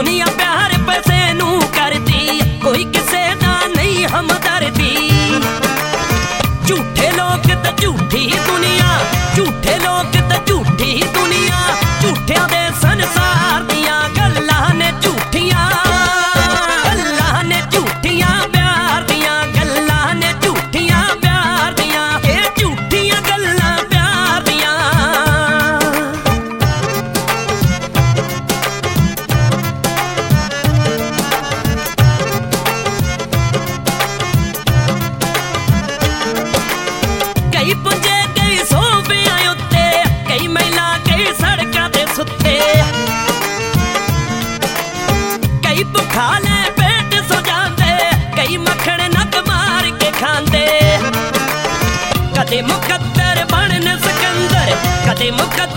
दुनिया प्यार पैसे नू करती, कोई किसे दा नहीं हमदर्दी। झूठे लोग ते झूठी दुनिया, झूठे लोग ते झूठी दुनिया, झूठियां दे संसार दियां गल्लां ने झूठियां, गल्लां ने झूठियां प्यार दियां, गल्लां ने झूठियां प्यार दियां, ये झूठियां गल्लां प्यार दियां। कई पुंजे कई सोफियां उत्ते, कई महिला कई सड़कां ते सुत्ते, कई भुखा ले पेट सो जांदे, कई मक्खण नक मार के खांदे। कदे मुकद्दर बनन सिकंदर, कदे मुकद्दर